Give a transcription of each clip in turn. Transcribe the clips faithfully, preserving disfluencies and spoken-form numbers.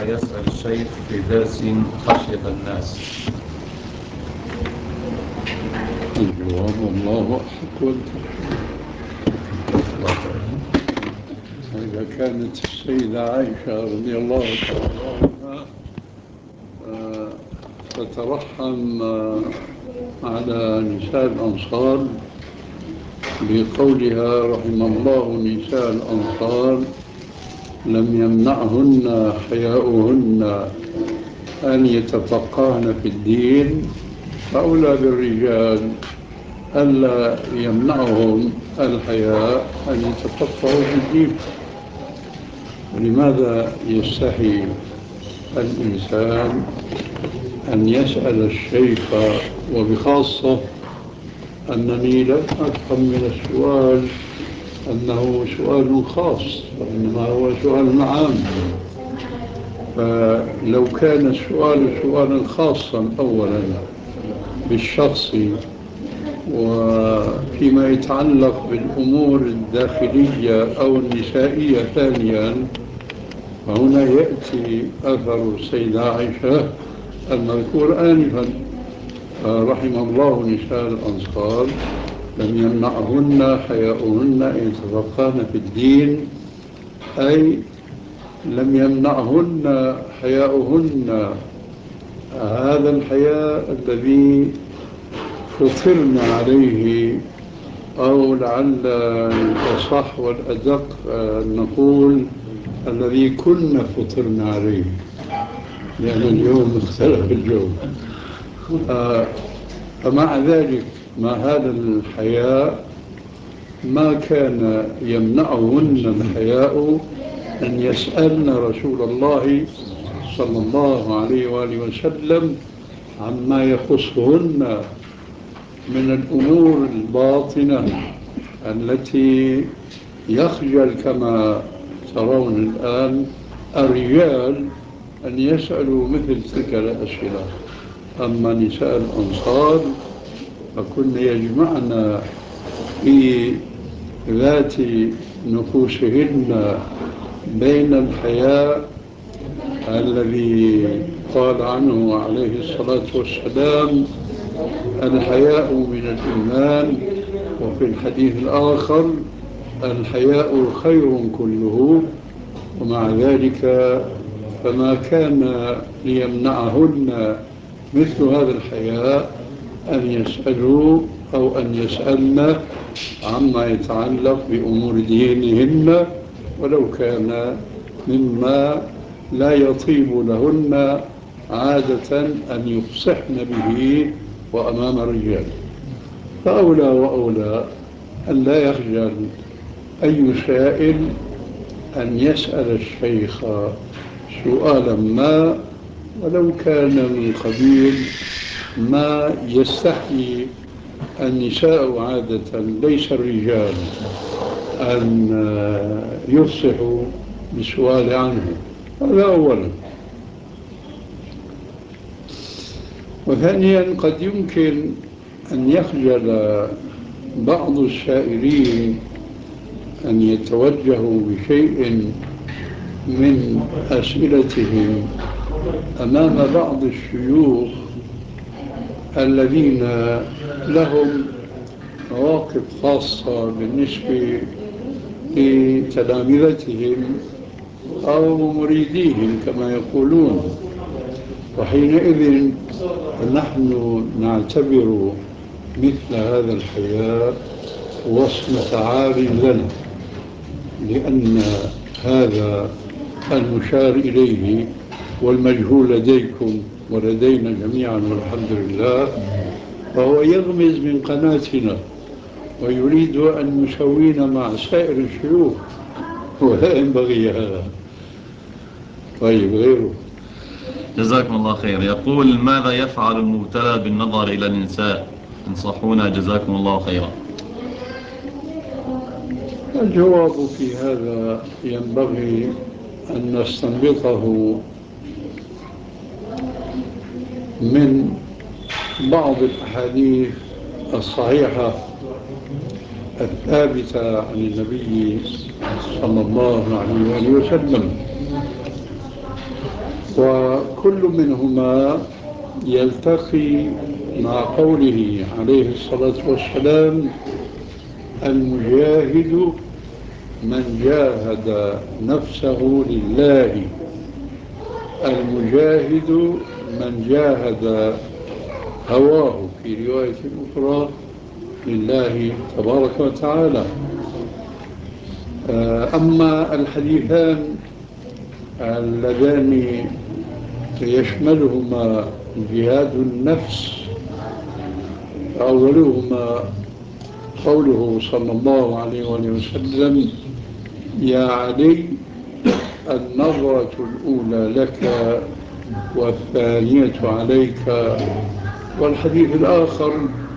يسأل الشيخ في درس خشية الناس؟ الجواب الله أحق والتحق. إذا كانت السيدة عائشة رضي الله تعالى عنها تترحم على نساء الأنصار بقولها رحم الله نساء الأنصار لم يمنعهن حياؤهن أن يتفقهن في الدين، فأولى بالرجال ألا يمنعهم الحياء أن يتفقهوا في الدين. لماذا يستحي الإنسان أن يسأل الشيخ؟ وبخاصة أنني لم أفهم من السؤال أنه سؤال خاص، وإنما هو سؤال عام. فلو كان السؤال سؤالا خاصا أولا بالشخص وفيما يتعلق بالأمور الداخلية أو النسائية ثانيا، فهنا يأتي أثر السيدة عائشة المذكور آنفا رحم الله نساء الأنصار لم يمنعهن حياؤهن أن يتفقهن في الدين، أي لم يمنعهن حياؤهن هذا الحياء الذي فطرنا عليه، أو لعل الأصح والأدق نقول الذي كنا فطرنا عليه، لأن اليوم اختلف الجو. فمع ذلك مع هذا الحياء ما كان يمنعهن الحياء أن يسألن رسول الله صلى الله عليه وآله وسلم عما يخصهن من الأمور الباطنة التي يخجل كما ترون الآن الرجال أن يسألوا مثل تلك الأسئلة. أما نساء الأنصار فكن يجمعن في ذات نفوسهن بين الحياء الذي قال عنه عليه الصلاة والسلام الحياء من الإيمان، وفي الحديث الآخر الحياء خير كله، ومع ذلك فما كان ليمنعهن مثل هذا الحياء أن يسألوا أو أن يسألن عما يتعلق بأمور دينهن، ولو كان مما لا يطيب لهن عادة أن يفصحن به وأمام الرجال. فأولى وأولى أن لا يخجل أي سائل أن يسأل الشيخ سؤالا ما، ولو كان من قبيل ما يستحي النساء عادة ليس الرجال أن يفصحوا بالسؤال عنه. هذا أولا. وثانيا قد يمكن أن يخجل بعض السائلين أن يتوجهوا بشيء من أسئلتهم أمام بعض الشيوخ الذين لهم مواقف خاصة بالنسبة لتلامذتهم أو مريديهم كما يقولون. وحينئذ نحن نعتبر مثل هذا الحياء وصمة عار لنا، لأن هذا المشار إليه والمجهول لديكم ولدينا جميعا والحمد لله، فهو يغمز من قناتنا ويريد أن يسوينا مع سائر الشيوخ، ولا ينبغي هذا. طيب غيره. جزاكم الله خير. يقول: ماذا يفعل المبتلى بالنظر إلى النساء؟ انصحونا جزاكم الله خيرا. الجواب في هذا ينبغي أن نستنبطه من بعض الأحاديث الصحيحة الثابتة عن النبي صلى الله عليه وآله وسلم. وكل منهما يلتقي مع قوله عليه الصلاة والسلام: المجاهد من جاهد نفسه لله، المجاهد من جاهد هواه، في رواية أخرى لله تبارك وتعالى. أما الحديثان اللذان يشملهما جهاد النفس، أولهما قوله صلى الله عليه وسلم: يا علي النظرة الأولى لك والثانية عليك. والحديث الآخر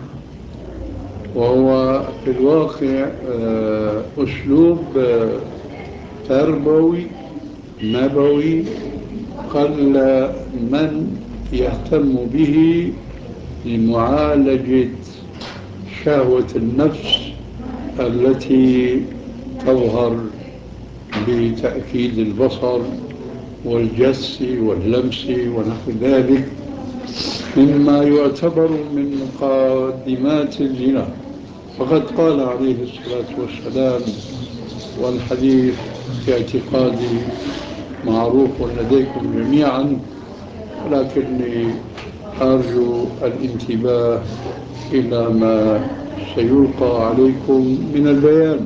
وهو في الواقع أسلوب تربوي نبوي قل من يهتم به لمعالجة شهوة النفس التي تظهر بتأكيد البصر والجس واللمس ونحو ذلك، مما يعتبر من مقدمات الزنا. فقد قال عليه الصلاة والسلام، والحديث في اعتقادي معروف لديكم جميعا، ولكني أرجو الانتباه إلى ما سيلقى عليكم من البيان.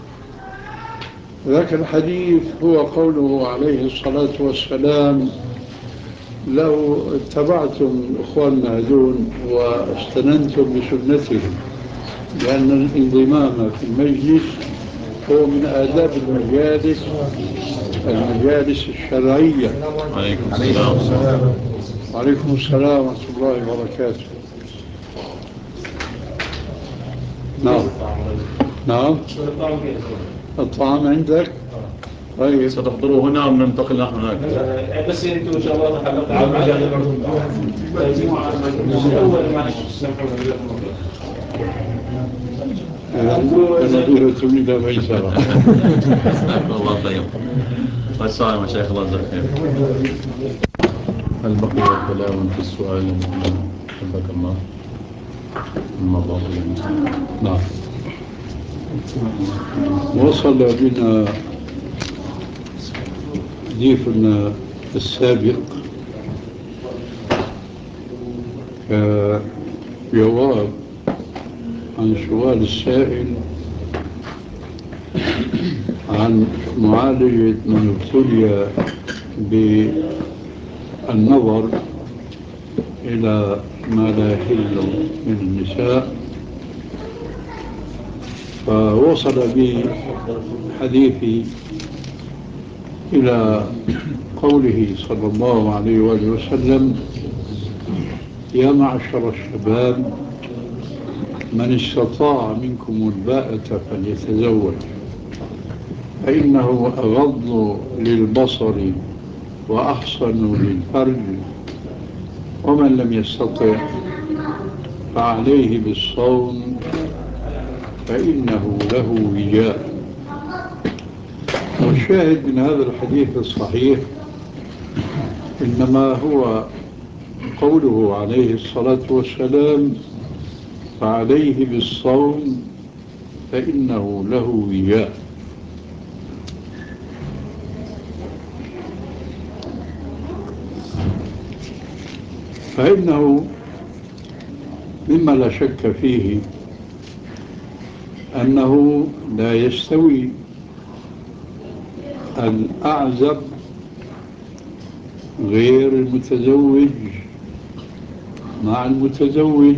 ذاك الحديث هو قوله عليه الصلاة والسلام: لو اتبعتم إخواننا هذون واستننتم بسنتهم، لأن الانضمام في المجلس هو من آداب المجالس المجالس الشرعية. عليكم السلام. وعليكم السلام ورحمة الله وبركاته. نعم نعم، الطعام عندك؟ طيب، ستحضروا هنا أم ننتقل نحن هناك؟ بس انتم ان شاء الله تحلقوا على المجال نظيرة إلى ميسرة. الله خير. والسلام شيخ، الله يجزاك خير. هل بقي كلام في السؤال حفظك الله؟ الموضوع نعم. وصل بنا ضيفنا السابق كجواب عن سؤال السائل عن معالجة من ابتلي بالنظر إلى ما لا يحل من النساء. فوصل بحديثي إلى قوله صلى الله عليه وآله وسلم: يا معشر الشباب من استطاع منكم الباءة فليتزوج، فإنه أغض للبصر وأحصن للفرج، ومن لم يستطع فعليه بالصوم فإنه له وجاء. والشاهد من هذا الحديث الصحيح إنما هو قوله عليه الصلاة والسلام: فعليه بالصوم فإنه له وجاء. فإنه مما لا شك فيه أنه لا يستوي الأعزب غير المتزوج مع المتزوج،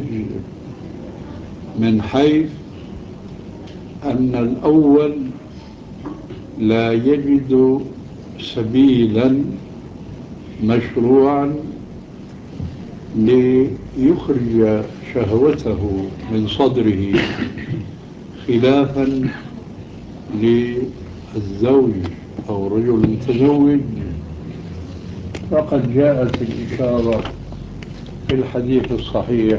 من حيث أن الأول لا يجد سبيلا مشروعا ليخرج شهوته من صدره، خلافا للزوج أو رجل متزوج. فقد جاءت الإشارة في الحديث الصحيح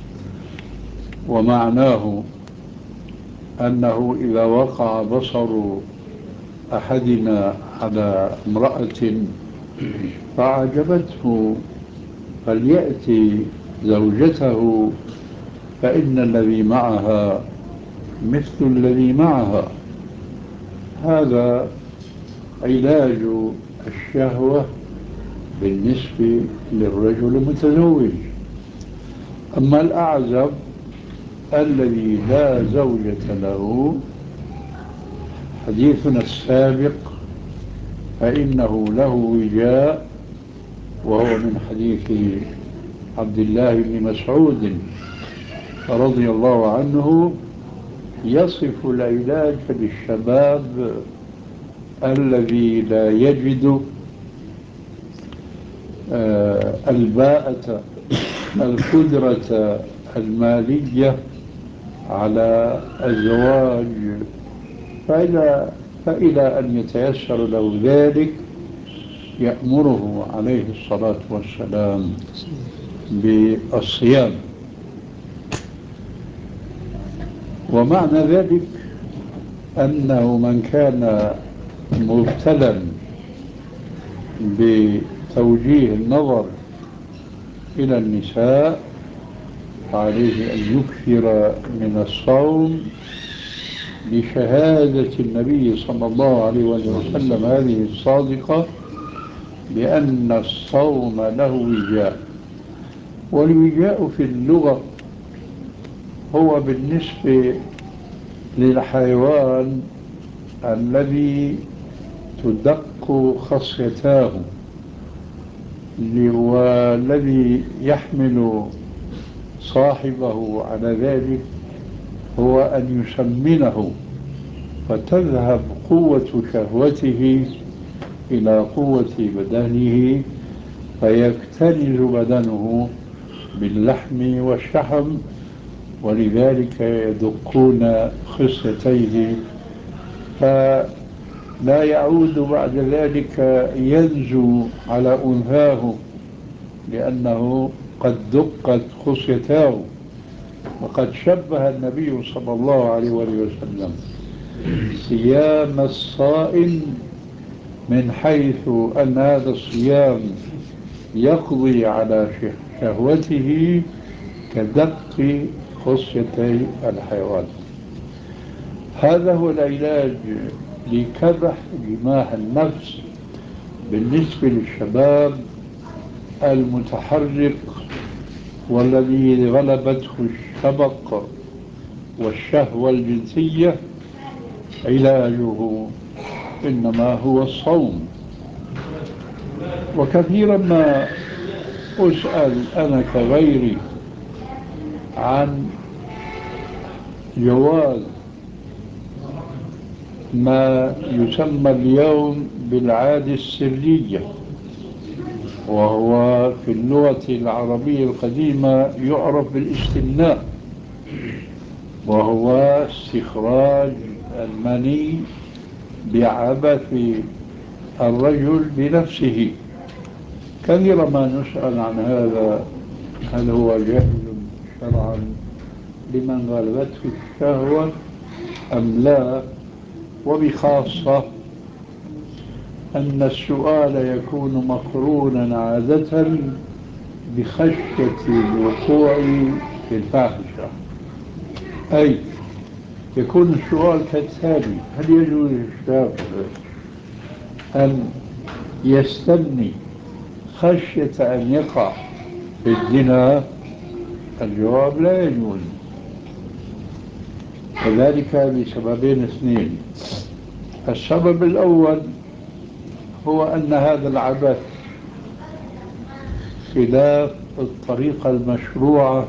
ومعناه أنه إذا وقع بصر أحدنا على امرأة فأعجبته فليأتي زوجته فإن الذي معها مثل الذي معها. هذا علاج الشهوة بالنسبة للرجل المتزوج. أما الأعزب الذي لا زوجة له، حديثنا السابق فإنه له وجاء، وهو من حديث عبد الله بن مسعود رضي الله عنه، يصف العلاج للشباب الذي لا يجد آه الباءة القدرة المالية على الزواج، فإلى, فإلى أن يتيسر له ذلك يأمره عليه الصلاة والسلام بالصيام. ومعنى ذلك أنه من كان مبتلا بتوجيه النظر إلى النساء عليه أن يكثر من الصوم لشهادة النبي صلى الله عليه وسلم هذه الصادقة بأن الصوم له وجاء. والوجاء في اللغة هو بالنسبة للحيوان الذي تدق خصيتاه، والذي يحمل صاحبه على ذلك هو أن يسمنه، فتذهب قوة شهوته إلى قوة بدنه، فيكتنز بدنه باللحم والشحم، ولذلك يدقون خصيتيه، فلا يعود بعد ذلك ينزو على أنثاه لأنه قد دقت خصيتاه. وقد شبه النبي صلى الله عليه وسلم صيام الصائم من حيث أن هذا الصيام يقضي على شهوته كدق خصيتي الحيوان. هذا هو العلاج لكبح جماح النفس بالنسبة للشباب المتحرك والذي غلبته الشبق والشهوة الجنسية. علاجه إنما هو الصوم. وكثيرا ما أسأل أنا كغيري عن جواز ما يسمى اليوم بالعادة السرية، وهو في اللغة العربية القديمة يعرف بالاستمناء، وهو استخراج المني بعبث الرجل بنفسه. كثيرا ما نسأل عن هذا، هل هو جائز شرعا لمن غلبته الشهوة أم لا؟ وبخاصة أن السؤال يكون مقرونا عادة بخشية الوقوع في الفاحشة، أي يكون السؤال كالتالي: هل يجوز للشاب أن يستني خشية أن يقع في الزنا؟ الجواب: لا يجوز، وذلك لسببين اثنين. السبب الأول هو أن هذا العبث خلاف الطريقة المشروعة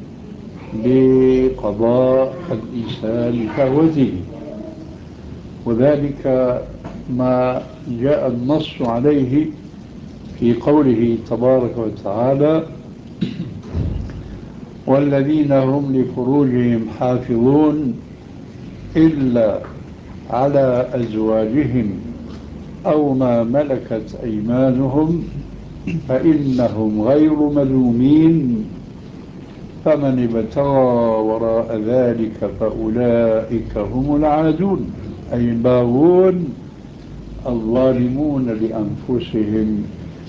لقضاء الإنسان لشهوته، وذلك ما جاء النص عليه في قوله تبارك وتعالى: والذين هم لفروجهم حافظون إلا على أزواجهم أو ما ملكت أيمانهم فإنهم غير ملومين فمن ابتغى وراء ذلك فأولئك هم العادون، أي الباغون الظالمون لأنفسهم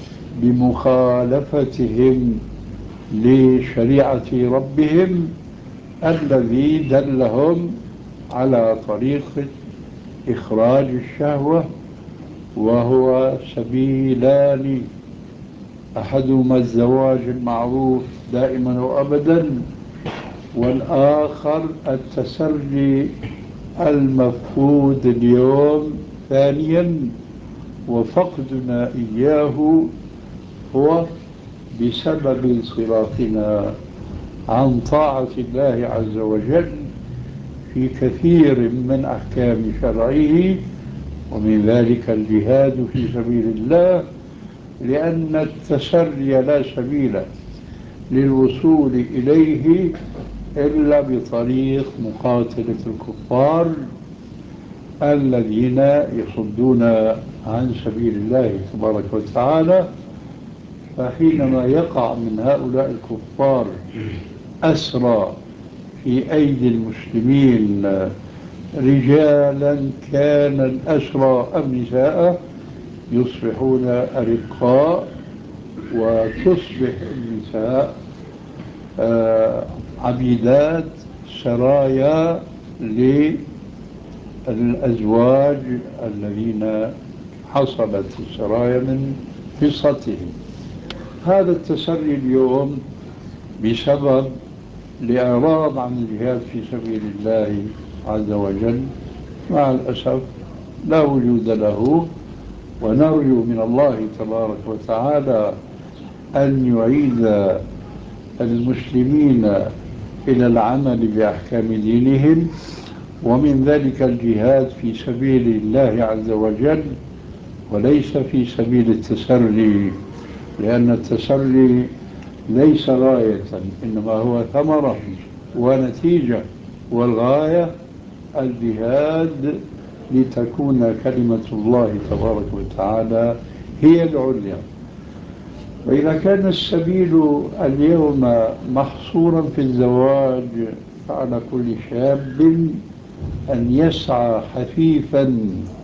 بمخالفتهم لشريعة ربهم الذي دلهم على طريق إخراج الشهوة، وهو سبيلان: أحدهما الزواج المعروف دائما وأبدا، والآخر التسري المفقود اليوم ثانيا، وفقدنا إياه هو بسبب انصرافنا عن طاعة الله عز وجل في كثير من أحكام شرعه، ومن ذلك الجهاد في سبيل الله، لأن التسري لا سبيل للوصول إليه إلا بطريق مقاتلة الكفار الذين يصدون عن سبيل الله تبارك وتعالى. فحينما يقع من هؤلاء الكفار أسرى في أيدي المسلمين، رجالا كان الأسرى أم نساء، يصبحون أرقاء، وتصبح النساء عبيدات سرايا للأزواج الذين حصلت السرايا من قصتهم. هذا التسري اليوم بسبب الإعراض عن الجهاد في سبيل الله عز وجل مع الأسف لا وجود له، ونرجو من الله تبارك وتعالى أن يعيد المسلمين إلى العمل بأحكام دينهم، ومن ذلك الجهاد في سبيل الله عز وجل وليس في سبيل التسري، لأن التسري ليس غاية، إنما هو ثمرة ونتيجة، والغاية الجهاد لتكون كلمة الله تبارك وتعالى هي العليا. وإذا كان السبيل اليوم محصورا في الزواج، فعلى كل شاب أن يسعى حثيثا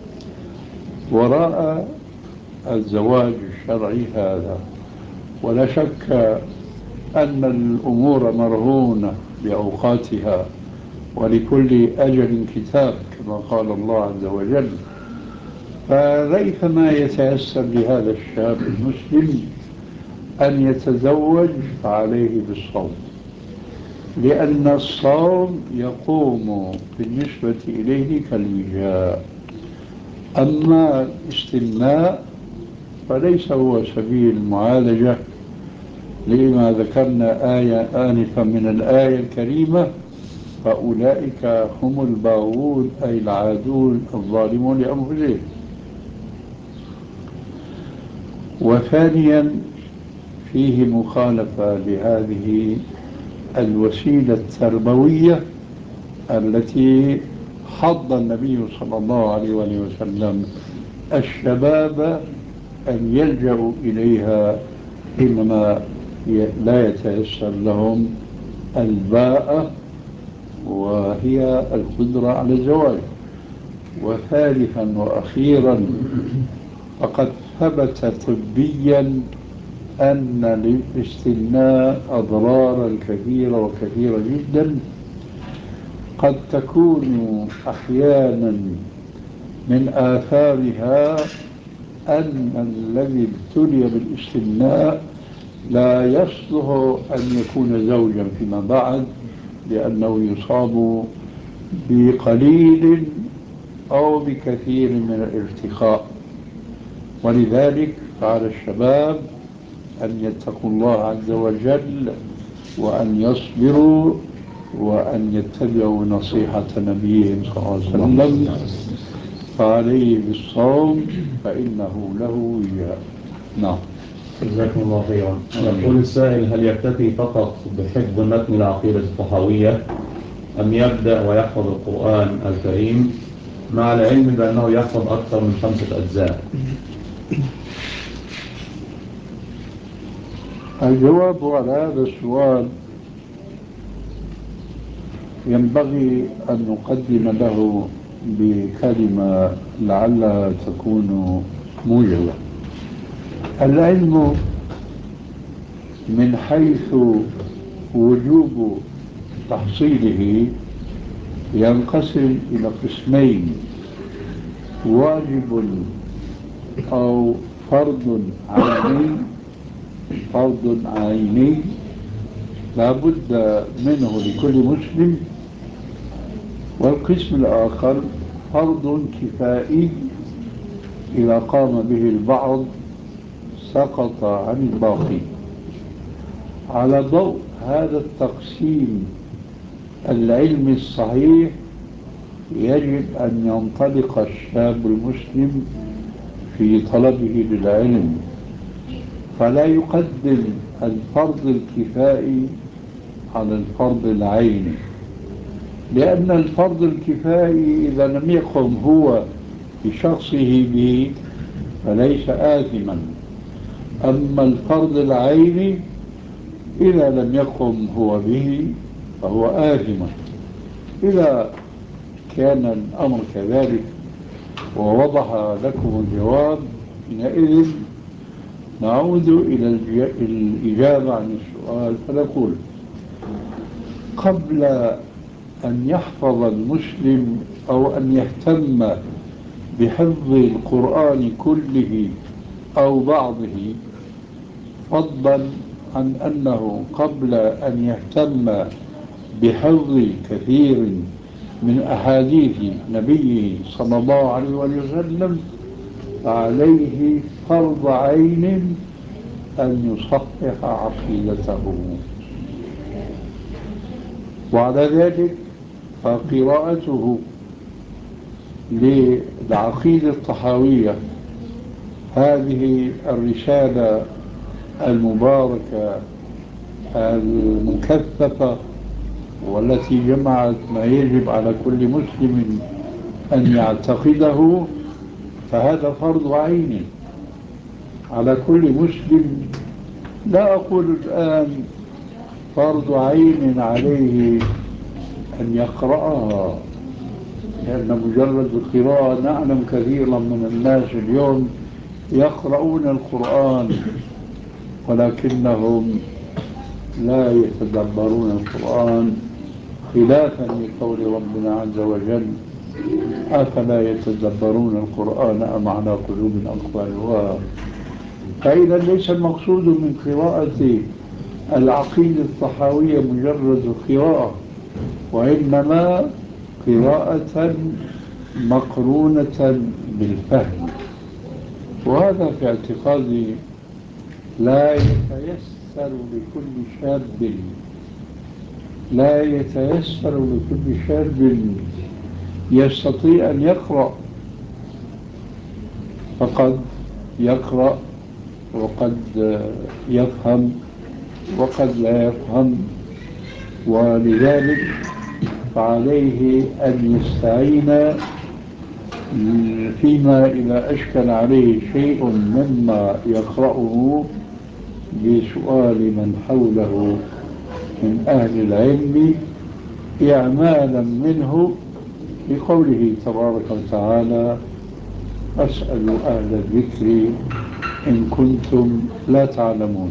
وراء الزواج الشرعي هذا. ولا شك أن الأمور مرهونة بأوقاتها، ولكل أجل كتاب كما قال الله عز وجل. فريثما يتيسر لهذا الشاب المسلم أن يتزوج فعليه بالصوم، لأن الصوم يقوم بالنسبة إليه كالوجاء. أما الاستمناء فليس هو سبيل المعالجة، لما ذكرنا آية آنفا من الآية الكريمة: فأولئك هم الباغون، أي العادون الظالمون لأنفسهم. وثانيا فيه مخالفة لهذه الوسيلة التربوية التي حض النبي صلى الله عليه وسلم الشباب أن يلجأوا إليها حينما لا يتيسر لهم الباءة، وهي القدرة على الزواج. وثالثا وأخيرا، فقد ثبت طبيا أن للاستمناء أضرارا كثيرة وكثيرة جدا، قد تكون أحيانا من آثارها أن الذي ابتلي بالاستمناء لا يصلح أن يكون زوجا فيما بعد، لأنه يصاب بقليل أو بكثير من الارتخاء. ولذلك فعلى الشباب أن يتقوا الله عز وجل، وأن يصبروا، وأن يتبعوا نصيحة نبيهم صلى الله عليه وسلم، فعليه بالصوم فإنه له وجاء. نعم. جزاكم الله خيرا. يقول السائل: هل يكتفي فقط بحفظ متن العقيدة الطحاوية، أم يبدأ ويحفظ القرآن الكريم مع العلم بأنه يحفظ أكثر من خمسة أجزاء؟ الجواب على هذا السؤال ينبغي أن نقدم له بكلمة لعلها تكون موجبة. العلم من حيث وجوب تحصيله ينقسم إلى قسمين: واجب أو فرض عيني فرض عيني لا بد منه لكل مسلم، والقسم الآخر فرض كفائي إذا قام به البعض سقط عن الباقي. على ضوء هذا التقسيم العلمي الصحيح يجب أن ينطلق الشاب المسلم في طلبه للعلم، فلا يقدم الفرض الكفائي على الفرض العيني، لأن الفرض الكفائي إذا لم يقم هو بشخصه به فليس آثما، أما الفرض العيني إذا لم يقم هو به فهو آثم. إذا كان الأمر كذلك ووضح لكم الجواب، حينئذ نعود إلى الإجابة عن السؤال فنقول: قبل أن يحفظ المسلم أو أن يهتم بحفظ القرآن كله أو بعضه، فضلا عن أنه قبل أن يهتم بحفظ كثير من أحاديث نبيه صلى الله عليه وسلم، فعليه فرض عين أن يصحح عقيدته. وعلى ذلك فقراءته للعقيدة الطحاوية، هذه الرسالة المباركة المكثفة والتي جمعت ما يجب على كل مسلم أن يعتقده، فهذا فرض عين على كل مسلم. لا أقول الآن فرض عين عليه أن يقرأها، لأن مجرد القراءة نعلم كثيرا من الناس اليوم يقرؤون القرآن ولكنهم لا يتدبرون القرآن، خلافا لقول ربنا عز وجل: أفلا يتدبرون القرآن أم على قلوب أقفالها. فإذا ليس المقصود من قراءة العقيدة الطحاوية مجرد القراءة، وإنما قراءة مقرونة بالفهم. وهذا في اعتقادي لا يتيسر لكل شاب لا يتيسر لكل شاب يستطيع أن يقرأ، فقد يقرأ وقد يفهم وقد لا يفهم، ولذلك فعليه أن يستعين فيما إذا أشكل عليه شيء مما يقرأه بسؤال من حوله من أهل العلم، إعمالا منه بقوله تبارك وتعالى: فاسألوا أهل الذكر إن كنتم لا تعلمون.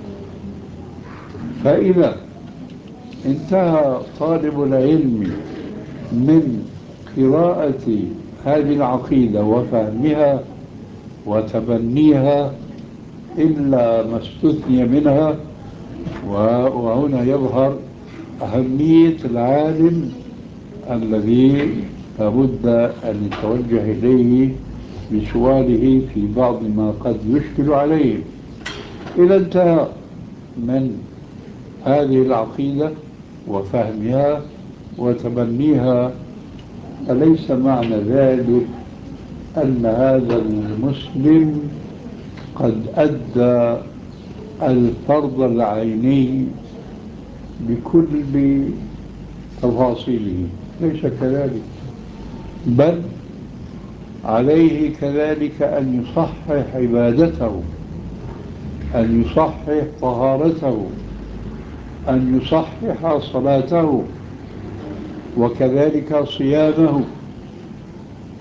فإذا انتهى طالب العلم من قراءة هذه العقيدة وفهمها وتبنيها إلا ما استثني منها، وهنا يظهر أهمية العالم الذي لابد أن يتوجه إليه بسؤاله في بعض ما قد يشكل عليه. إذا انتهى من هذه العقيدة وفهمها وتبنيها، أليس معنى ذلك أن هذا المسلم قد أدى الفرض العيني بكل تفاصيله؟ ليس كذلك، بل عليه كذلك أن يصحح عبادته، أن يصحح طهارته، أن يصحح صلاته، وكذلك صيامه،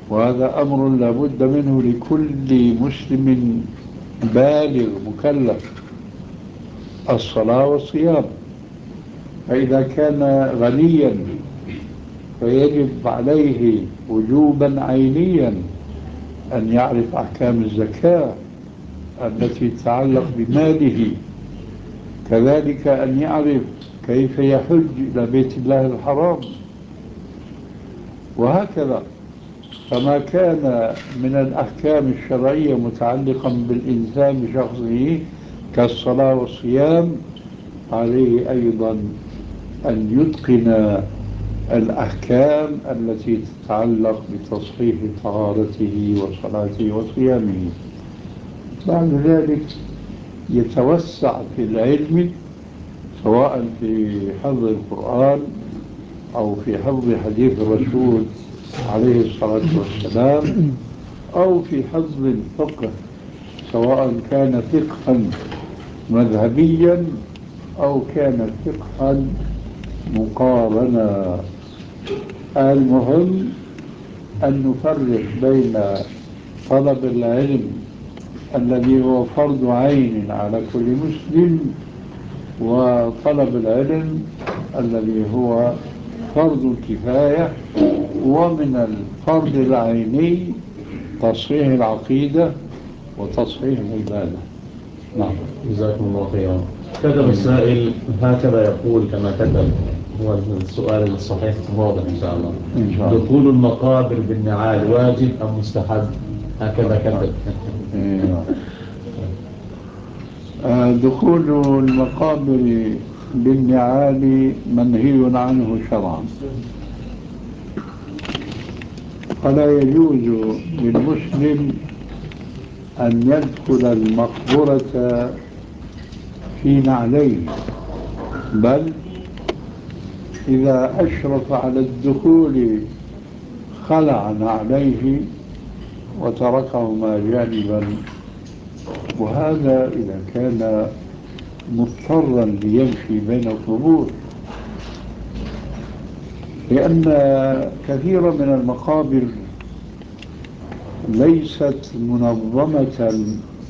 وهذا أمر لابد منه لكل مسلم بالغ مكلف، الصلاة والصيام. فإذا كان غنيا فيجب عليه وجوبا عينيا أن يعرف أحكام الزكاة التي تتعلق بماله، كذلك أن يعرف كيف يحج إلى بيت الله الحرام، وهكذا. فما كان من الأحكام الشرعية متعلقا بالإنسان بشخصه كالصلاة والصيام عليه أيضا أن يتقن الأحكام التي تتعلق بتصحيح طهارته وصلاته وصيامه. بعد ذلك يتوسع في العلم، سواء في حفظ القرآن أو في حفظ حديث الرسول عليه الصلاة والسلام، أو في حفظ الفقه، سواء كان فقها مذهبيا أو كان فقها مقارنا. المهم أن نفرق بين طلب العلم الذي هو فرض عين على كل مسلم وطلب العلم الذي هو فرض الكفاية. ومن الفرض العيني تصحيح العقيدة وتصحيح العبادة. نعم. جزاكم الله خيرا. كتب السائل هكذا يقول كما كتب، هو السؤال الصحيح واضح إن شاء الله. إن شاء الله. دخول المقابر بالنعال واجب أم مستحب؟ هكذا كتب. آه، دخول المقابر بالنعال منهي عنه شرعا، فلا يجوز للمسلم أن يدخل المقبرة في نعليه، بل إذا أشرف على الدخول خلع نعليه وتركهما جانبا، وهذا إذا كان مضطرا ليمشي بين القبور، لأن كثيرا من المقابر ليست منظمة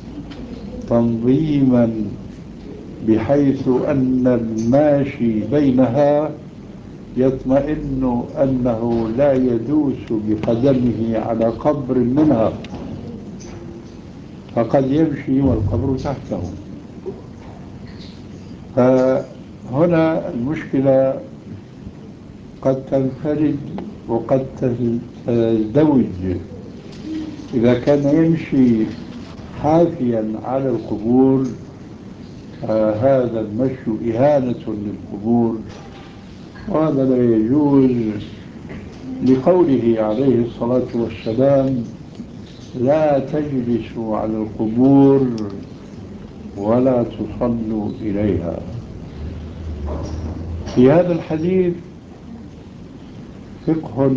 تنظيما بحيث أن الماشي بينها يطمئن أنه لا يدوس بقدمه على قبر منها، فقد يمشي والقبر تحته. فهنا المشكلة قد تنفرد وقد تزدوج. إذا كان يمشي حافيا على القبور فهذا المشي إهانة للقبور، وهذا لا يجوز، لقوله عليه الصلاة والسلام: لا تجلسوا على القبور ولا تصلوا إليها. في هذا الحديث فقه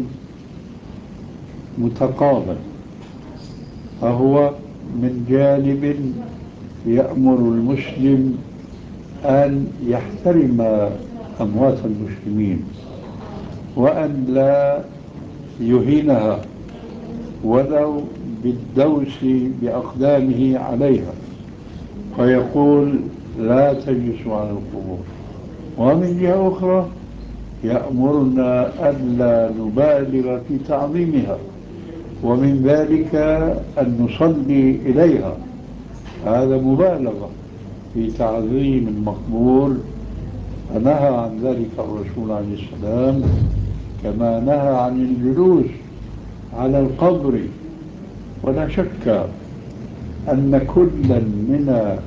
متقابل، فهو من جانب يأمر المسلم أن يحترم أموات المسلمين وأن لا يهينها ولو بالدوس بأقدامه عليها، فيقول لا تجلسوا على القبور. ومن جهة أخرى يأمرنا ألا نبالغ في تعظيمها، ومن ذلك أن نصلي إليها، هذا مبالغة في تعظيم المقبور، فنهى عن ذلك الرسول عليه السلام، كما نهى عن الجلوس على القبر. ولا شك أن كلا من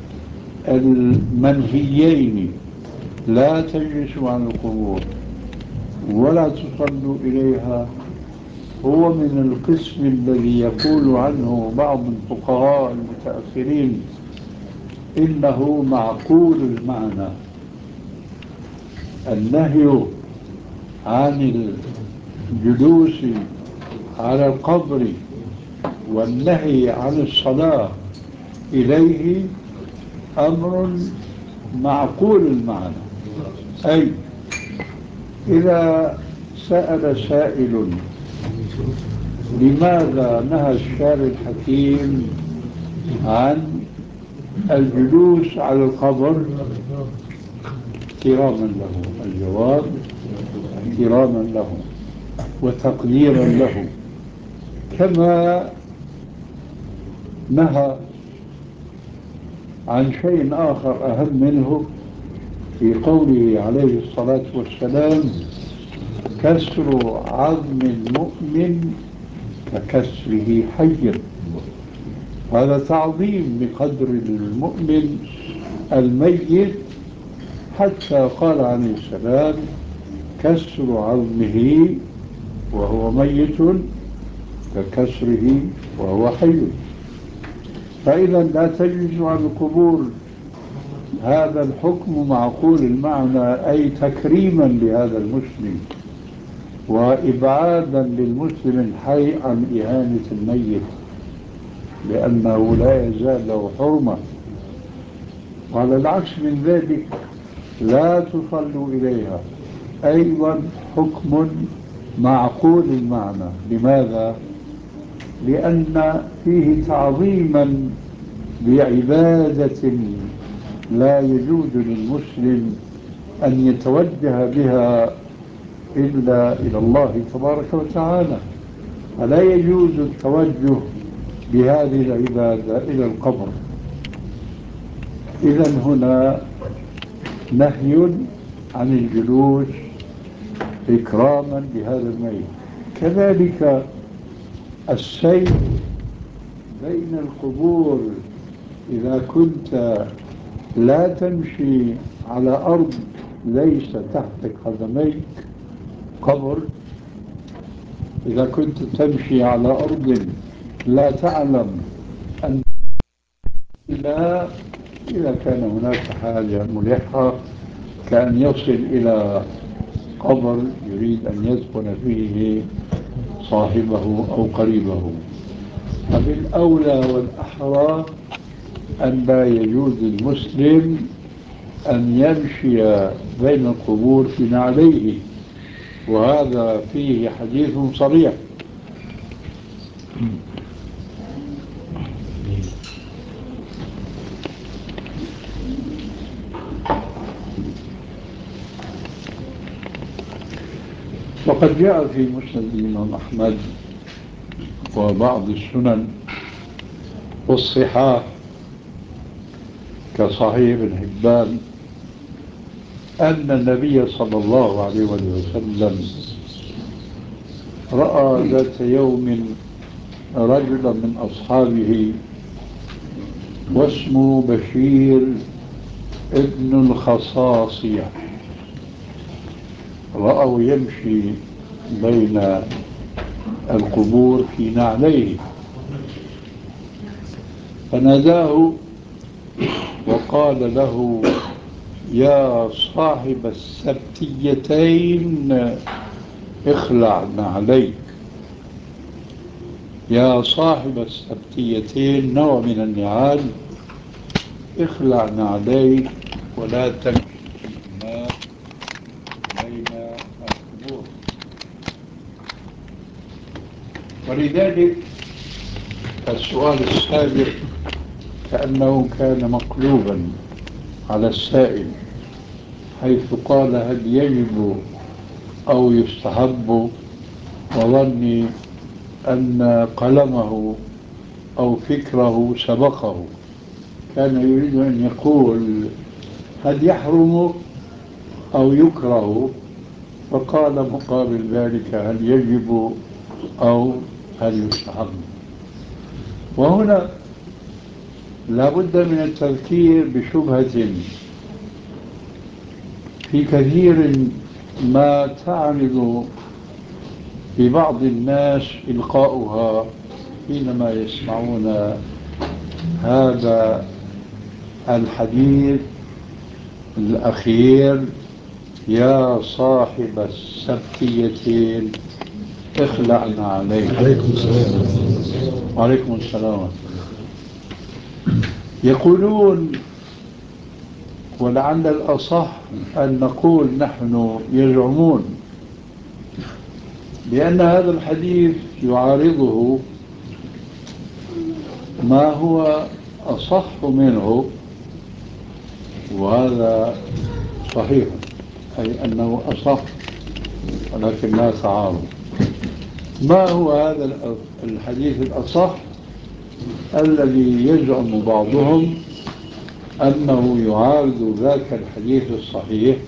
المنهيين، لا تجلسوا على القبور ولا تصلوا إليها، هو من القسم الذي يقول عنه بعض الفقهاء المتأخرين إنه معقول المعنى. النهي عن الجلوس على القبر والنهي عن الصلاة إليه أمر معقول المعنى، أي إذا سأل سائل لماذا نهى الشارع الحكيم عن الجلوس على القبر احتراما له؟ الجواب: احتراما له وتقديرا له، كما نهى عن شيء آخر أهم منه في قوله عليه الصلاة والسلام: كسر عظم المؤمن ككسره حي. هذا تعظيم بقدر المؤمن الميت، حتى قال عليه السلام: كسر عظمه وهو ميت ككسره وهو حي. فإذا لا تجوز على القبور. هذا الحكم معقول المعنى، أي تكريما لهذا المسلم وإبعادا للمسلم الحي عن إهانة الميت، لأنه لا يزال له حرمة. وعلى العكس من ذلك لا تصلوا إليها، أيضا حكم معقول المعنى. لماذا؟ لأن فيه تعظيما بعبادة لا يجوز للمسلم أن يتوجه بها إلا إلى الله تبارك وتعالى، فلا يجوز التوجه بهذه العبادة إلى القبر. إذن هنا نهي عن الجلوس إكراما لهذا الميت. كذلك السير بين القبور، إذا كنت لا تمشي على أرض ليس تحتك قدميك قبر، إذا كنت تمشي على أرض لا تعلم أن لا، إذا كان هناك حاجة ملحة كأن يصل إلى قبر يريد أن يدفن فيه صاحبه أو قريبه، فبالأولى والأحرى أن لا يجوز للمسلم أن يمشي بين القبور في نعليه، وهذا فيه حديث صريح. وقد جاء في مسند الإمام أحمد وبعض السنن والصحاح كصحيح ابن حبان أن النبي صلى الله عليه وسلم رأى ذات يوم رجلا من أصحابه واسمه بشير ابن الخصاصية، رأوا يمشي بين القبور في نعليه، فناداه وقال له: يا صاحب السبتيتين اخلع نعليك. يا صاحب السبتيتين، نوع من النعال، اخلع نعليك ولا تمشي فيهما بين القبور. ولذلك السؤال السابق كأنه كان مقلوبا على السائل، حيث قال: هل يجب أو يستحب؟ وظني أن قلمه أو فكره سبقه، كان يريد أن يقول هل يحرم أو يكره، فقال مقابل ذلك هل يجب أو هل يستحب. وهنا لا بد من التذكير بشبهة في كثير ما تعرض في بعض الناس إلقاؤها حينما يسمعون هذا الحديث الأخير: يا صاحب السبتيتين اخلعنا عليك. عليكم السلام. وعليكم السلام. يقولون، ولعل الأصح أن نقول نحن، يزعمون لأن هذا الحديث يعارضه ما هو أصح منه، وهذا صحيح، أي أنه أصح ولكن لا تعارض. ما هو هذا الحديث الأصح الذي يزعم بعضهم أنه يعارض ذاك الحديث الصحيح؟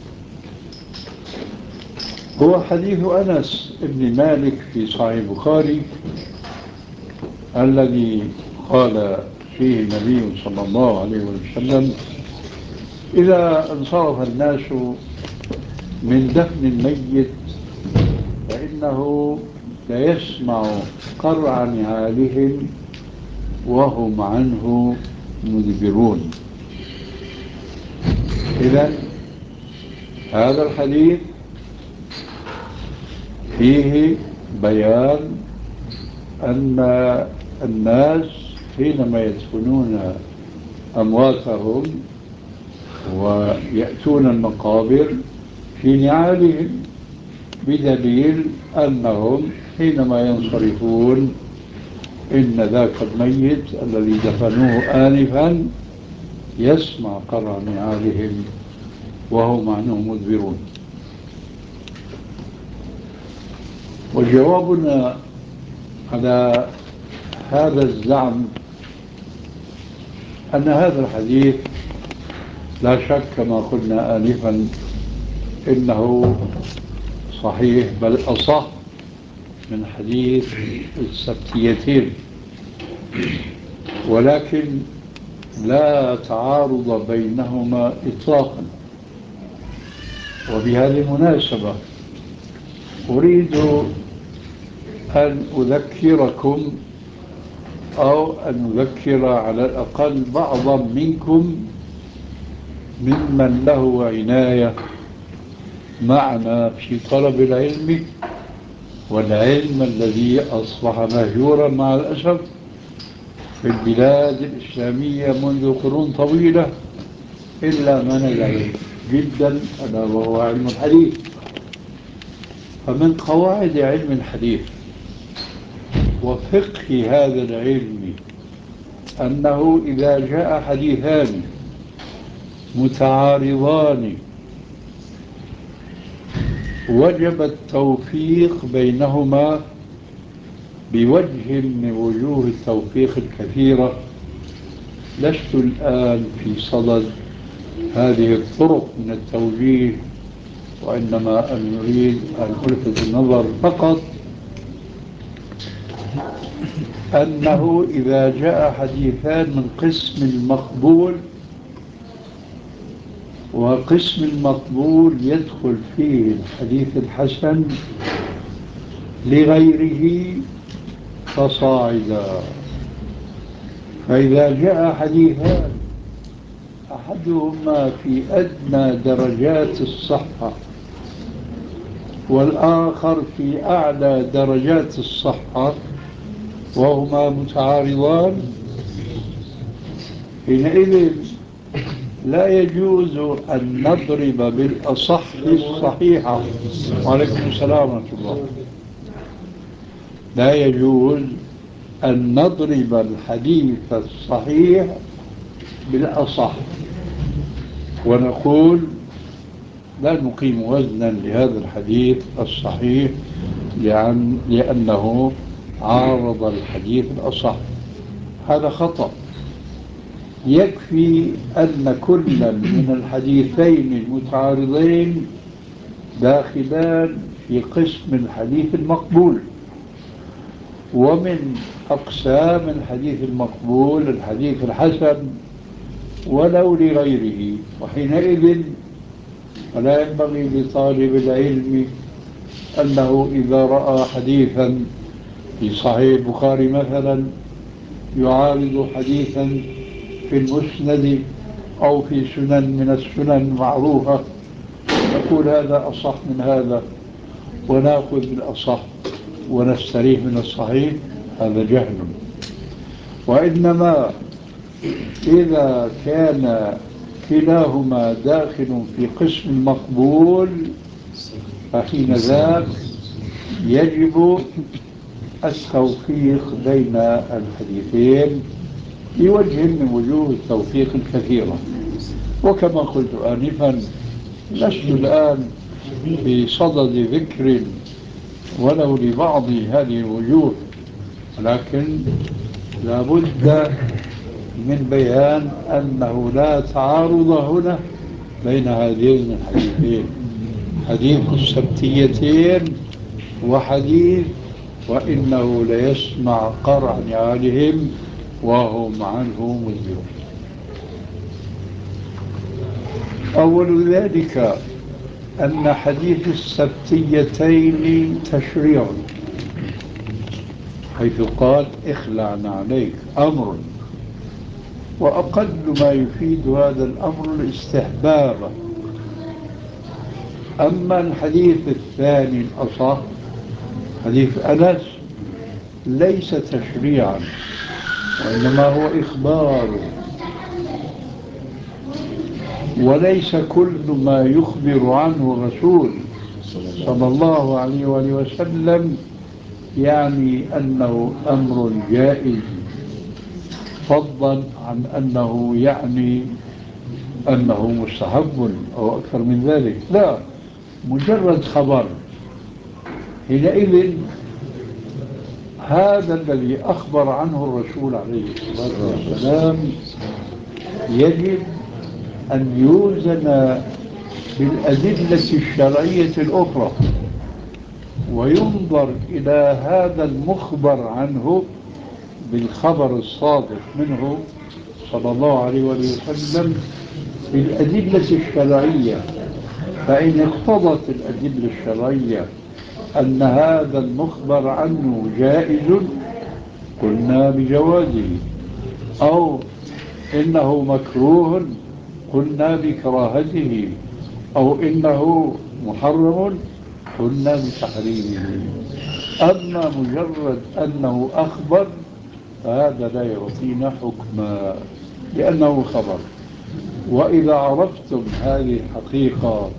هو حديث أنس بن مالك في صحيح البخاري الذي قال فيه النبي صلى الله عليه وسلم: إذا انصرف الناس من دفن الميت فإنه ليسمع قرع نعالهم وهم عنه مدبرون. إذن هذا الحديث فيه بيان أن الناس حينما يدفنون أمواتهم ويأتون المقابر في نعالهم، بدليل أنهم حينما ينصرفون إن ذاك الميت الذي دفنوه آنفا يسمع قرع نعالهم وهم عنه مدبرون. وجوابنا على هذا الزعم أن هذا الحديث لا شك كما قلنا آنفا إنه صحيح، بل أصح من حديث السبتيتين، ولكن لا تعارض بينهما إطلاقا. وبهذه المناسبة أريد أن أذكركم أو أن أذكر على الأقل بعضا منكم ممن له عناية معنا في طلب العلم، والعلم الذي أصبح مهجورا مع الأسف في البلاد الإسلامية منذ قرون طويلة، إلا ما نزل جدا ألا وهو علم الحديث. فمن قواعد علم الحديث وفقه هذا العلم أنه إذا جاء حديثان متعارضان وجب التوفيق بينهما بوجه من وجوه التوفيق الكثيرة. لست الآن في صدد هذه الطرق من التوجيه، وإنما أن نريد أن ألفت النظر فقط أنه إذا جاء حديثان من قسم المقبول، وقسم المقبول يدخل فيه الحديث الحسن لغيره فصاعدا، فإذا جاء حديثان أحدهما في أدنى درجات الصحة والآخر في أعلى درجات الصحة وهما متعارضان، حينئذ لا يجوز أن نضرب بالأصح الصحيحة. وعليكم السلام ورحمة الله. لا يجوز أن نضرب الحديث الصحيح بالأصح ونقول لا نقيم وزنا لهذا الحديث الصحيح لأن لأنه عارض الحديث الأصح. هذا خطأ. يكفي أن كل من الحديثين المتعارضين داخلان في قسم الحديث المقبول، ومن أقسام الحديث المقبول الحديث الحسن ولو لغيره. وحينئذ فلا ينبغي لطالب العلم أنه إذا رأى حديثا في صحيح البخاري مثلا يعارض حديثا في المسند أو في سنن من السنن المعروفة نقول هذا أصح من هذا ونأخذ بالأصح ونستريح من الصحيح. هذا جهل. وإنما إذا كان كلاهما داخل في قسم المقبول فحين ذاك يجب التوفيق بين الحديثين بوجه من وجوه التوفيق الكثيرة. وكما قلت آنفا لست الآن في صدد ذكر ولو لبعض هذه الوجوه، لكن لابد من بيان أنه لا تعارض هنا بين هذين الحديثين، حديث السبتيتين وحديث وإنه ليسمع قرع نعالهم وهم عنه مذهلون. أول ذلك أن حديث السبتيتين تشريع، حيث قال اخلع عليك أمر، وأقل ما يفيد هذا الأمر الاستحباب. أما الحديث الثاني الأصح حديث أنس ليس تشريعا، وإنما هو إخبار، وليس كل ما يخبر عنه الرسول صلى الله عليه وآله وسلم يعني أنه أمر جائز، فضلا عن أنه يعني أنه مستحب أو أكثر من ذلك. لا، مجرد خبر. حينئذ هذا الذي أخبر عنه الرسول عليه الصلاة والسلام يجب أن يوزن بالأدلة الشرعية الأخرى، وينظر إلى هذا المخبر عنه بالخبر الصادق منه صلى الله عليه وسلم بالأدلة الشرعية. فإن اقتضت الأدلة الشرعية أن هذا المخبر عنه جائز قلنا بجوازه، أو إنه مكروه قلنا بكراهته، أو إنه محرم قلنا بتحريمه. أما مجرد أنه أخبر فهذا لا يعطينا حكما لأنه خبر. وإذا عرفتم هذه الحقيقة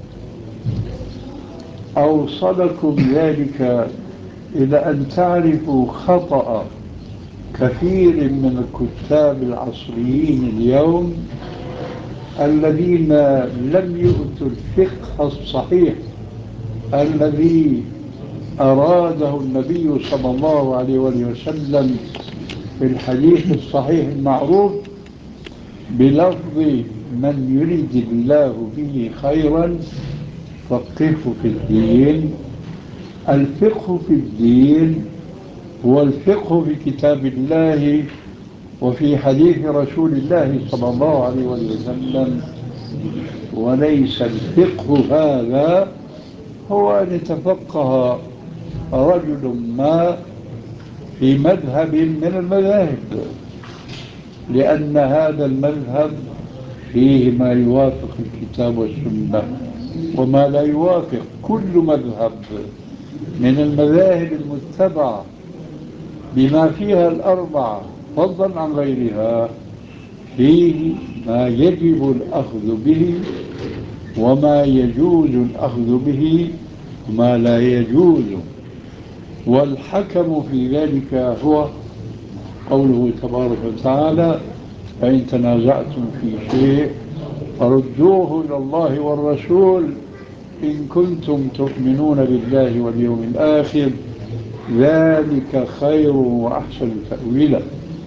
أوصلكم ذلك إلى أن تعرفوا خطأ كثير من الكتاب العصريين اليوم الذين لم يؤتوا الفقه الصحيح الذي أراده النبي صلى الله عليه وسلم في الحديث الصحيح المعروف بلفظ من يريد الله به خيرا فقهه في الدين. الفقه في الدين هو الفقه في كتاب الله وفي حديث رسول الله صلى الله عليه وسلم، وليس الفقه هذا هو أن يتفقه رجل ما في مذهب من المذاهب، لأن هذا المذهب فيه ما يوافق الكتاب والسنة وما لا يوافق. كل مذهب من المذاهب المتبعة بما فيها الأربعة فضلا عن غيرها فيه ما يجب الأخذ به وما يجوز الأخذ به وما لا يجوز، والحكم في ذلك هو قوله تبارك وتعالى فإن تنازعتم في شيء فردوه إلى الله والرسول إن كنتم تؤمنون بالله واليوم الآخر ذلك خير وأحسن تأويلا.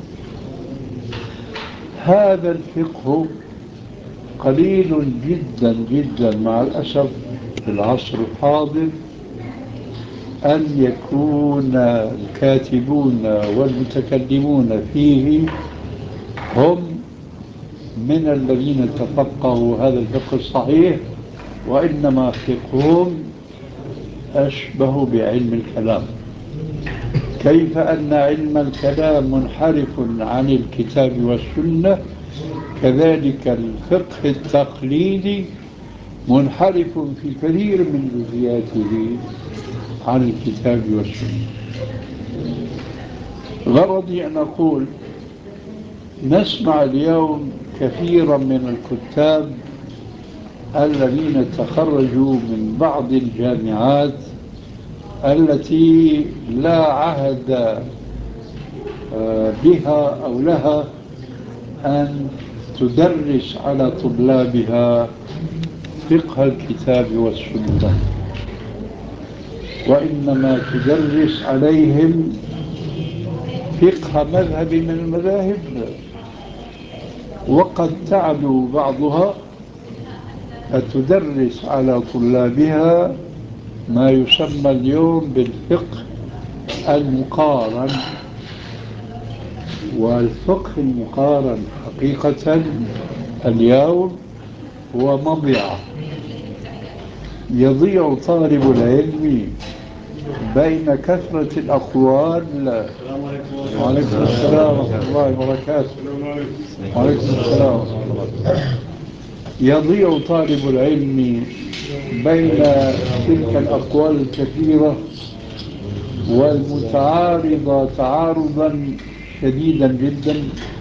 هذا الفقه قليل جدا جدا مع الأسف في العصر الحاضر أن يكون الكاتبون والمتكلمون فيه هم من الذين تفقهوا هذا الفقه الصحيح، وإنما فقههم أشبه بعلم الكلام. كيف أن علم الكلام منحرف عن الكتاب والسنة، كذلك الفقه التقليدي منحرف في كثير من جزئياته عن الكتاب والسنة. غرضي أن أقول نسمع اليوم كثيرا من الكتاب الذين تخرجوا من بعض الجامعات التي لا عهد بها أو لها أن تدرس على طلابها فقه الكتاب والسنة، وإنما تدرس عليهم فقه مذهب من المذاهب، وقد تعدو بعضها فتدرس على طلابها ما يسمى اليوم بالفقه المقارن. والفقه المقارن حقيقة اليوم هو مضيعة، يضيع طالب العلم بين كثرة الأقوال. وعليكم السلام ورحمة الله وبركاته. وعليكم السلام ورحمة الله وبركاته. يضيع طالب العلم بين تلك الأقوال الكثيرة والمتعارضة تعارضا شديدا جدا،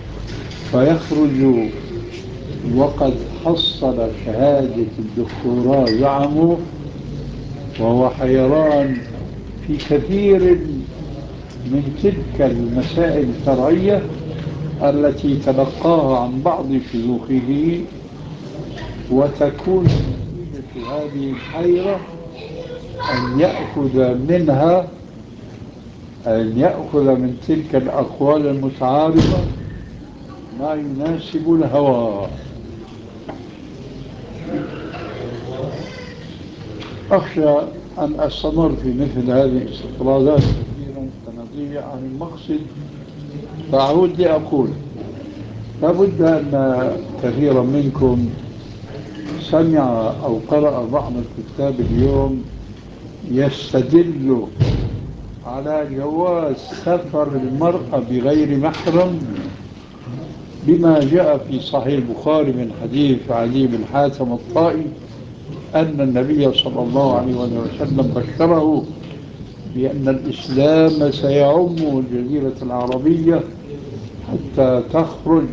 فيخرج وقد حصل شهادة الدكتوراه زعمه وهو حيران في كثير من تلك المسائل الشرعية التي تلقاها عن بعض شيوخه، وتكون نتيجة هذه الحيرة أن يأخذ منها أن يأخذ من تلك الأقوال المتعارضة ما يناسب الهوى. أخشى أن أستمر في مثل هذه الاستطرادات كثيرا فنضيع عن المقصد، فأعود لأقول لابد أن كثيرا منكم سمع أو قرأ بعض الكتاب اليوم يستدل على جواز سفر المرأة بغير محرم بما جاء في صحيح البخاري من حديث علي بن حاتم الطائي أن النبي صلى الله عليه وسلم بشره بأن الإسلام سيعم الجزيرة العربية حتى تخرج